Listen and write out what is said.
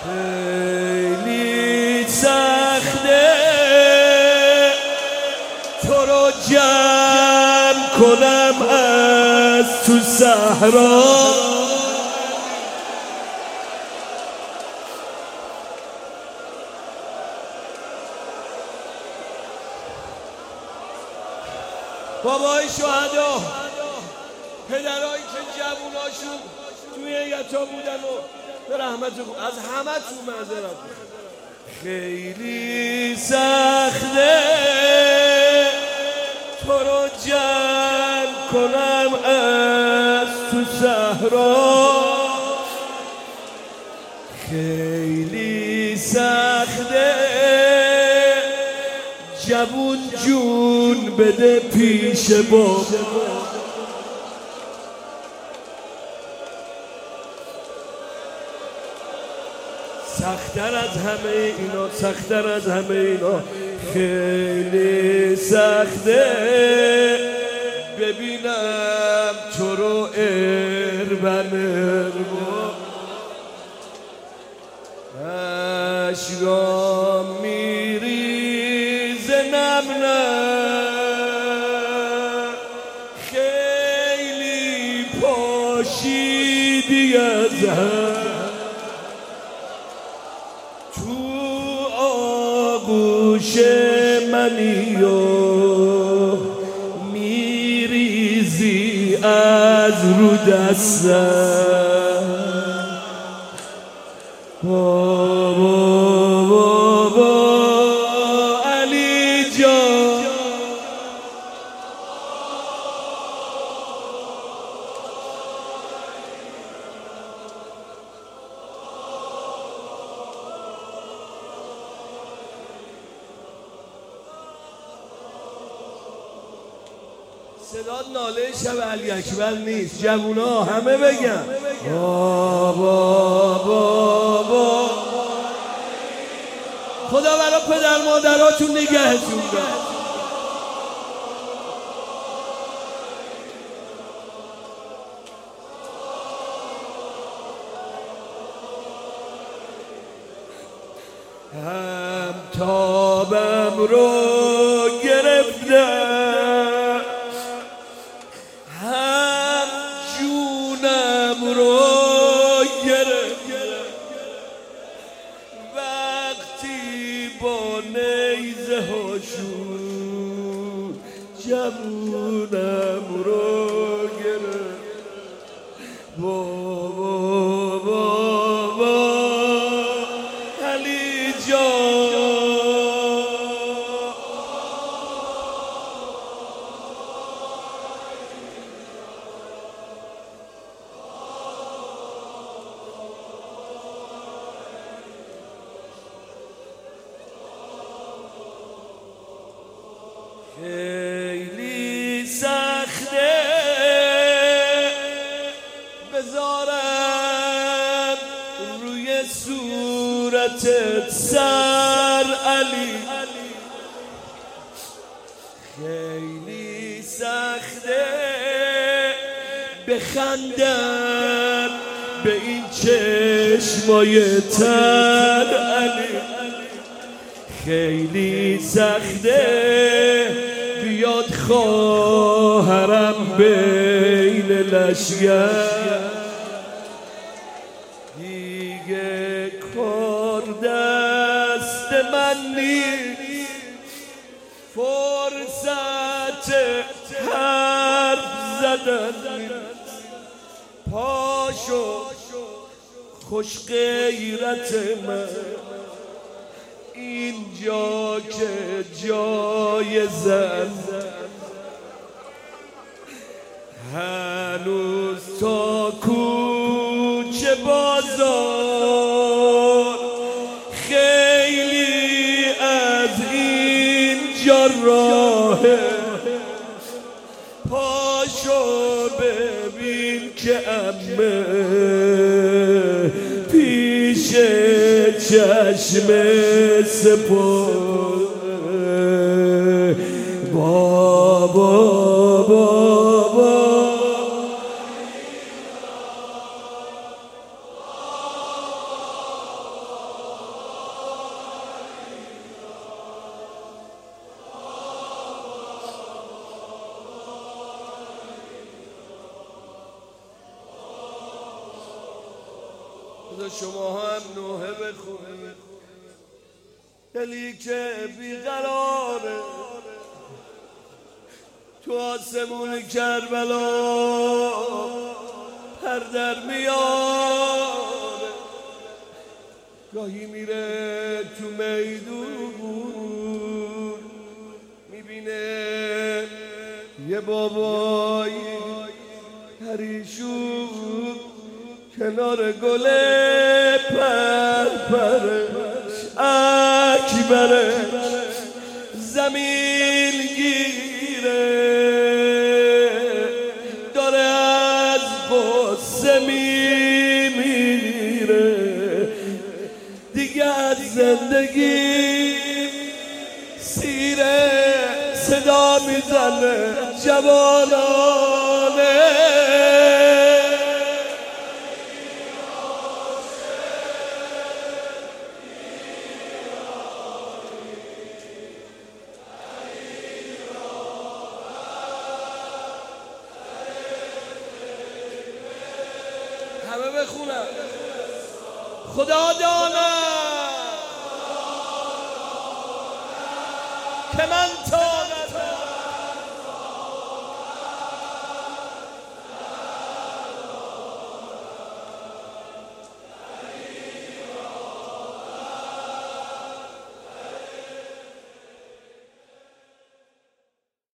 خیلی سخته تو رو جمع کنم از تو صحرا. بابای شهدا، پدرایی که جووناشون توی یتا بودن و به رحمت از همه تو معذرت. خیلی سخته تو رو جمع کنم از تو صحرا. خیلی سخته جوون جون بده پیش بابا. سخت‌تر از همه اینا، سخت‌تر از همه اینا، خیلی سخته ببینم تو رو اربن اشکام میریزه نم خیلی پاشیدی از هم تو آغوش منی و میریزی از رو دستم. بابا علی جان صدا ناله شب علی اکبر نیست، جوونا همه بگن بابا. خدا برای پدر مادراتون نگهتون داره. هم تابم رو گرفتم، هم جونم رو گرفتم. وقتی با نیزه هاشون جوونم رو گرفت. بابا علی جان خیلی سخته بذارم روی صورتت سر علی. خیلی سخته بخندم به این چشمای تر علی. خیلی سخته بیاد خواهرم بین لشگر. دیگه کار دست من نیست، فرصت حرف زدن پاشو خوش غیرت من اینجا که جای زن. هنوز تا کوچه بازار خیلی از اینجا راهه. پاشو ببین که عمه پیش چشم سپر. بابا بذار شما هم نوحه بخونید. دلی که بیقراره تو آسمون کربلا پر در میاره، گاهی میره تو میدون میبینه یه بابایی پریشون کنار گل پرپرش اکبرش زمین گیره، داره از غصه میمیره، دیگه از زندگی سیره، صدا میزنه جوانانه همه بخونم. خدا داند که من تو